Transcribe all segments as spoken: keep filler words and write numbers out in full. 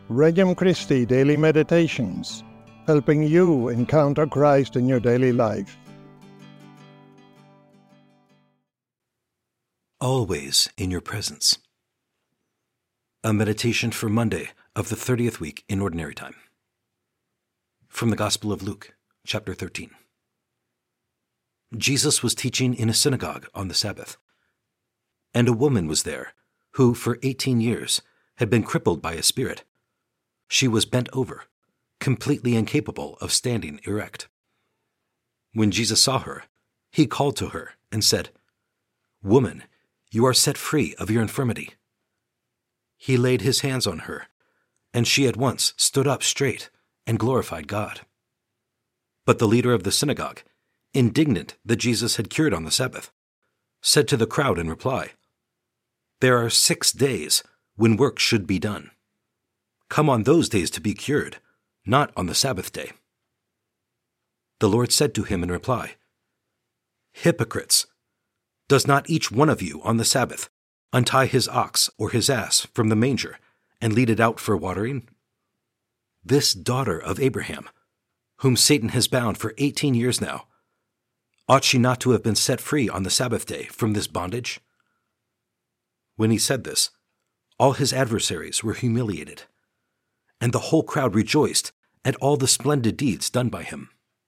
Regnum Christi Daily Meditations, helping you encounter Christ in your daily life. Always in your presence. A meditation for Monday of the thirtieth week in Ordinary Time. From the Gospel of Luke, chapter thirteen. Jesus was teaching in a synagogue on the Sabbath, and a woman was there who, for eighteen years, had been crippled by a spirit. She was bent over, completely incapable of standing erect. When Jesus saw her, he called to her and said, "Woman, you are set free of your infirmity." He laid his hands on her, and she at once stood up straight and glorified God. But the leader of the synagogue, indignant that Jesus had cured on the Sabbath, said to the crowd in reply, "There are six days when work should be done. Come on those days to be cured, not on the Sabbath day." The Lord said to him in reply, "Hypocrites! Does not each one of you on the Sabbath untie his ox or his ass from the manger and lead it out for watering? This daughter of Abraham, whom Satan has bound for eighteen years now, ought she not to have been set free on the Sabbath day from this bondage?" When he said this, all his adversaries were humiliated, and the whole crowd rejoiced at all the splendid deeds done by him.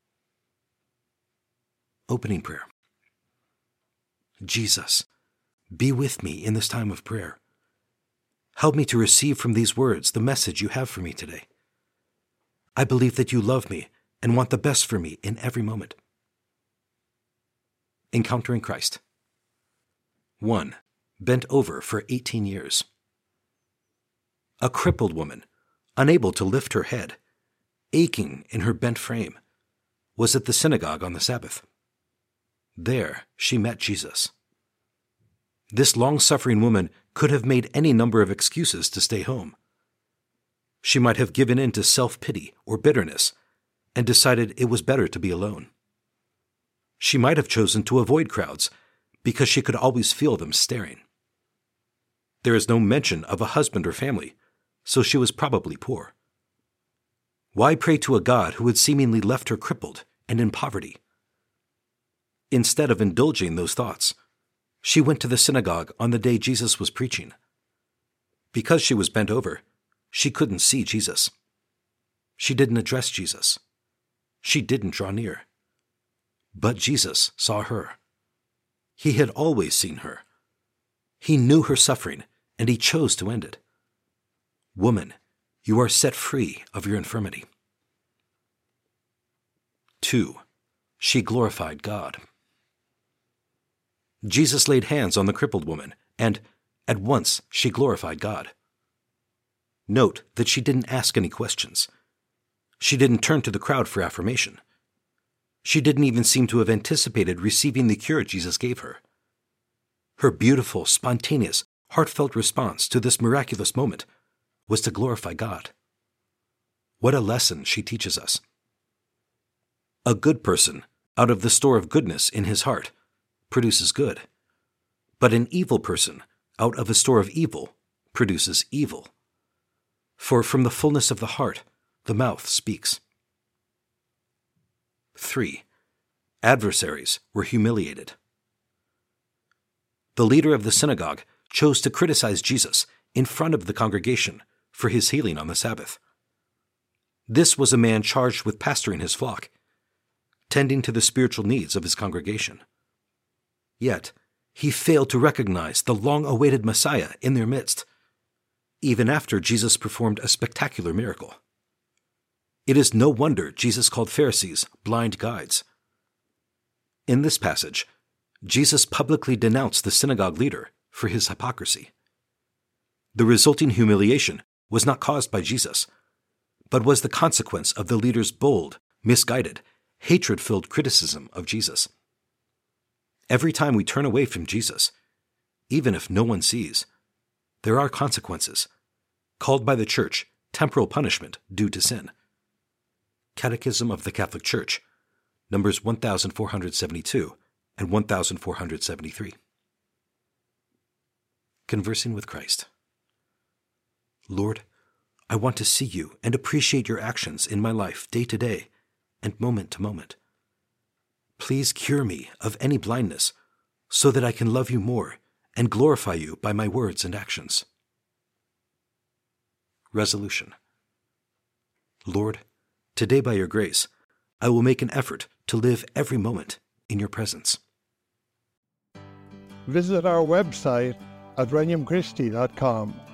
Opening prayer. Jesus, be with me in this time of prayer. Help me to receive from these words the message you have for me today. I believe that you love me and want the best for me in every moment. Encountering Christ. one. Bent over for eighteen years. A crippled woman, unable to lift her head, aching in her bent frame, was at the synagogue on the Sabbath. There she met Jesus. This long-suffering woman could have made any number of excuses to stay home. She might have given in to self-pity or bitterness and decided it was better to be alone. She might have chosen to avoid crowds because she could always feel them staring. There is no mention of a husband or family, so she was probably poor. Why pray to a God who had seemingly left her crippled and in poverty? Instead of indulging those thoughts, she went to the synagogue on the day Jesus was preaching. Because she was bent over, she couldn't see Jesus. She didn't address Jesus. She didn't draw near. But Jesus saw her. He had always seen her. He knew her suffering, and he chose to end it. Woman, you are set free of your infirmity. two. She glorified God. Jesus laid hands on the crippled woman, and at once she glorified God. Note that she didn't ask any questions. She didn't turn to the crowd for affirmation. She didn't even seem to have anticipated receiving the cure Jesus gave her. Her beautiful, spontaneous, heartfelt response to this miraculous moment was to glorify God. What a lesson she teaches us. A good person, out of the store of goodness in his heart, produces good. But an evil person, out of a store of evil, produces evil. For from the fullness of the heart, the mouth speaks. three. Adversaries were humiliated. The leader of the synagogue chose to criticize Jesus in front of the congregation for his healing on the Sabbath. This was a man charged with pastoring his flock, tending to the spiritual needs of his congregation. Yet, he failed to recognize the long-awaited Messiah in their midst, even after Jesus performed a spectacular miracle. It is no wonder Jesus called Pharisees blind guides. In this passage, Jesus publicly denounced the synagogue leader for his hypocrisy. The resulting humiliation was not caused by Jesus, but was the consequence of the leader's bold, misguided, hatred-filled criticism of Jesus. Every time we turn away from Jesus, even if no one sees, there are consequences, called by the Church temporal punishment due to sin. Catechism of the Catholic Church, numbers one thousand four hundred seventy-two and one thousand four hundred seventy-three. Conversing with Christ. Lord, I want to see you and appreciate your actions in my life day to day and moment to moment. Please cure me of any blindness so that I can love you more and glorify you by my words and actions. Resolution. Lord, today by your grace, I will make an effort to live every moment in your presence. Visit our website at regnum christi dot com